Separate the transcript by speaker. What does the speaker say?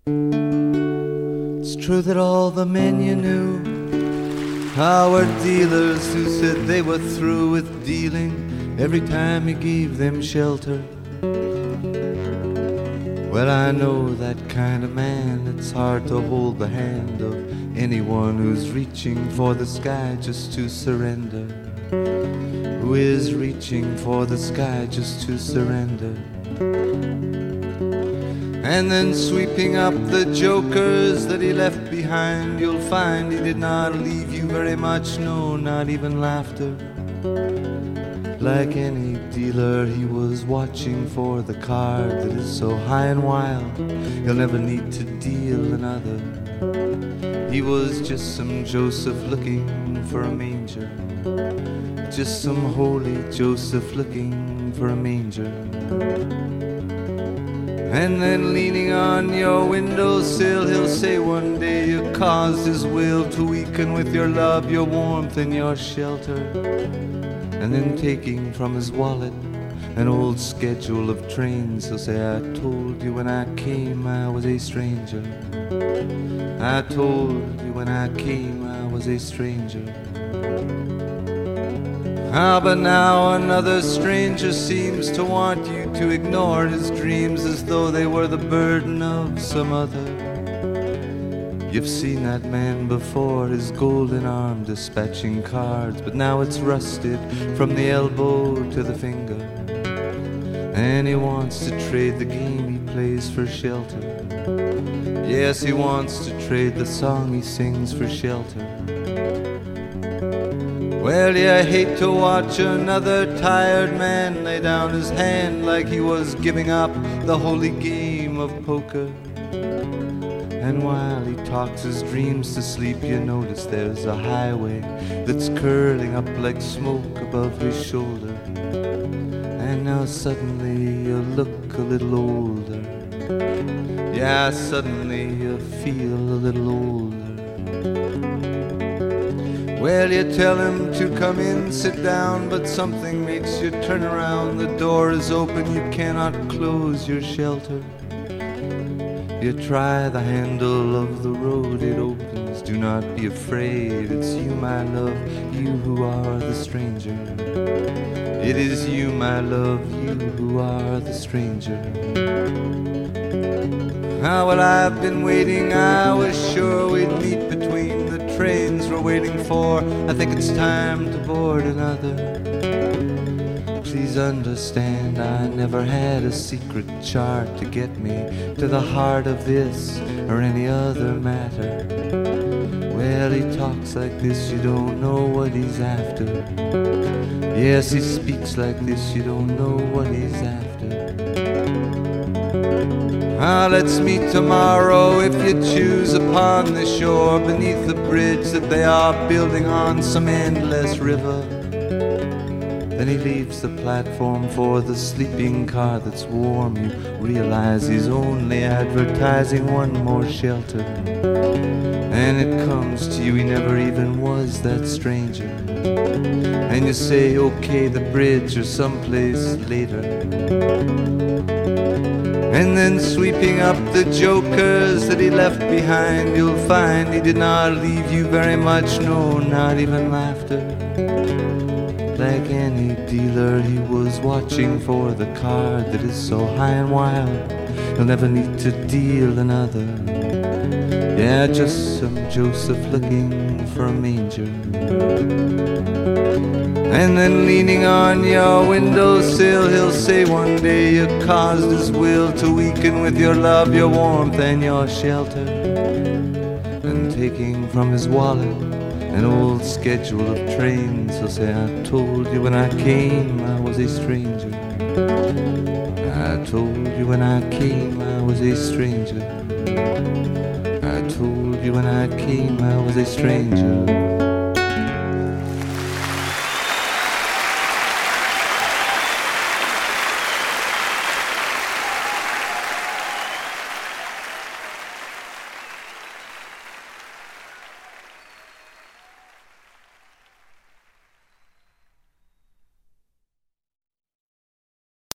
Speaker 1: It's true that all the men you knew were dealers who said they were through with dealing every time you gave them shelter. Well, I know that kind of man. It's hard to hold the hand of anyone who's reaching for the sky just to surrender. Who is reaching for the sky just to surrender. And then sweeping up the jokers that he left behind, you'll find he did not leave you very much, no, not even laughter. Like any dealer, he was watching for the card that is so high and wild, he'll never need to deal another. He was just some Joseph looking for a manger, just some holy Joseph looking for a manger. And then leaning on your windowsill, he'll say one day you caused his will to weaken with your love, your warmth, and your shelter. And then taking from his wallet an old schedule of trains, he'll say, I told you when I came I was a stranger. I told you when I came I was a stranger. But now another stranger seems to want you to ignore his dreams as though they were the burden of some other. You've seen that man before, his golden arm dispatching cards, but now it's rusted from the elbow to the finger. And he wants to trade the game he plays for shelter. Yes, he wants to trade the song he sings for shelter. Well, you hate to watch another tired man lay down his hand like he was giving up the holy game of poker. And while he talks his dreams to sleep, you notice there's a highway that's curling up like smoke above his shoulder. And now suddenly you look a little older. Yeah, suddenly you feel a little older. Well, you tell him to come in, sit down, but something makes you turn around. The door is open, you cannot close your shelter. You try the handle of the road, it opens. Do not be afraid, it's you, my love, you who are the stranger. It is you, my love, you who are the stranger. Well, I've been waiting, I was sure we'd meet between the trains we're waiting for. I think it's time to board another. Please understand, I never had a secret chart to get me to the heart of this or any other matter. Well, he talks like this, you don't know what he's after. Yes, he speaks like this, you don't know what he's after. Let's meet tomorrow if you choose upon the shore, beneath the bridge that they are building on some endless river. Then he leaves the platform for the sleeping car that's warm. You realize he's only advertising one more shelter. And it comes to you, he never even was that stranger. And you say, okay, the bridge or someplace later. And then sweeping up the jokers that he left behind, you'll find he did not leave you very much, no, not even laughter. Like any dealer, he was watching for the card that is so high and wild, he'll never need to deal another. Yeah, just some Joseph looking for a manger. And then leaning on your windowsill, he'll say one day you caused his will to weaken with your love, your warmth, and your shelter. And taking from his wallet an old schedule of trains, he'll say, I told you when I came I was a stranger. I told you when I came I was a stranger. I told you when I came I was a stranger.